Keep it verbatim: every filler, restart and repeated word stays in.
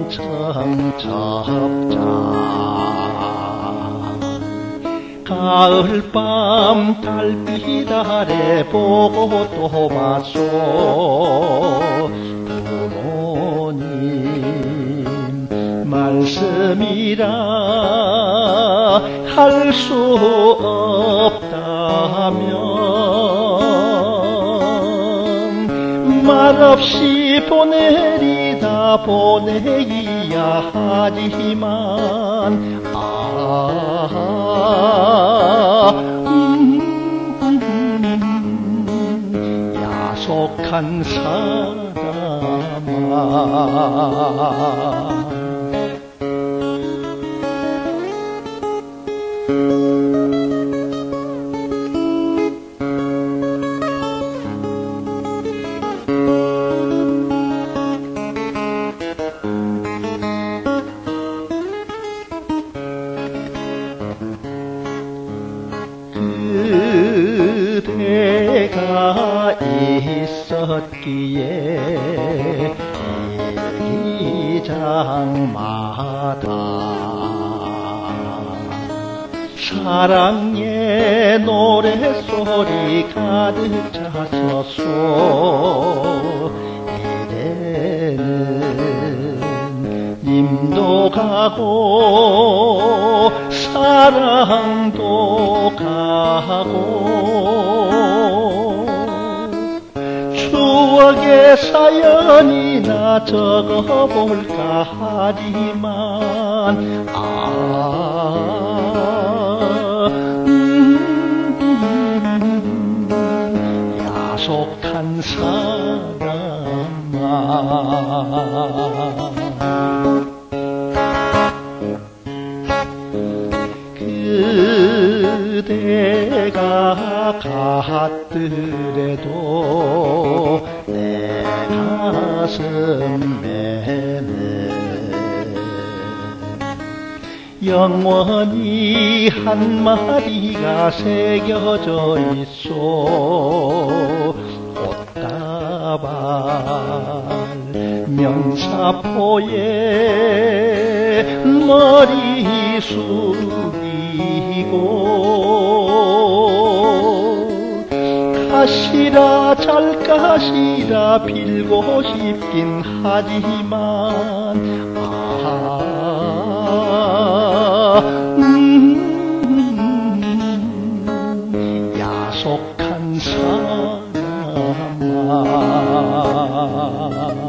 청첩장 가을밤 달빛 아래 보고 또 봤소. 부모님 말씀이라 할 수 없다면 말없이 보내리다 보내기야 하지만 아 음, 야속한 사람아 그대가 있었기에 일기장마다 사랑의 노래소리 가득 찼었소. 이제는 님도 가고 사랑도 가고 추억의 사연이나 적어볼까 하지만 아 음, 야속한 사람아 그대가 갔더라도 내 가슴에는 영원히 한마디가 새겨져 있소. 꽃다발 명사포에 머리 숙이고 가시라 잘 가시라 빌고 싶긴 하지만 아 음, 야속한 사람아